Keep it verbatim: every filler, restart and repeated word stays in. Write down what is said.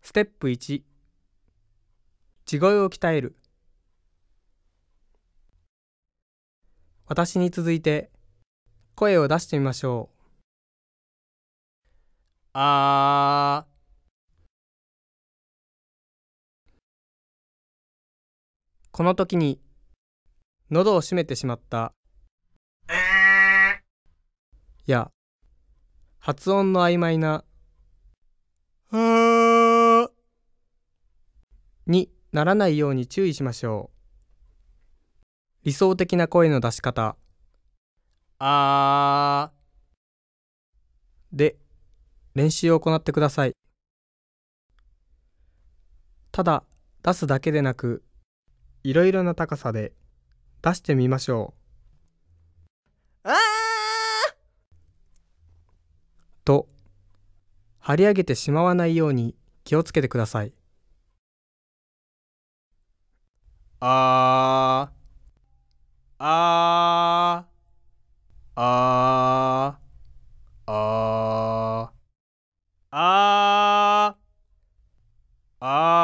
ステップいち、地声を鍛える。私に続いて声を出してみましょう。あー。この時に喉を閉めてしまったや発音の曖昧なあーにならないように注意しましょう。理想的な声の出し方あーで練習を行ってください。ただ出すだけでなくいろいろな高さで出してみましょう。あーと張り上げてしまわないように気をつけてください。あーあーあーあーあーあ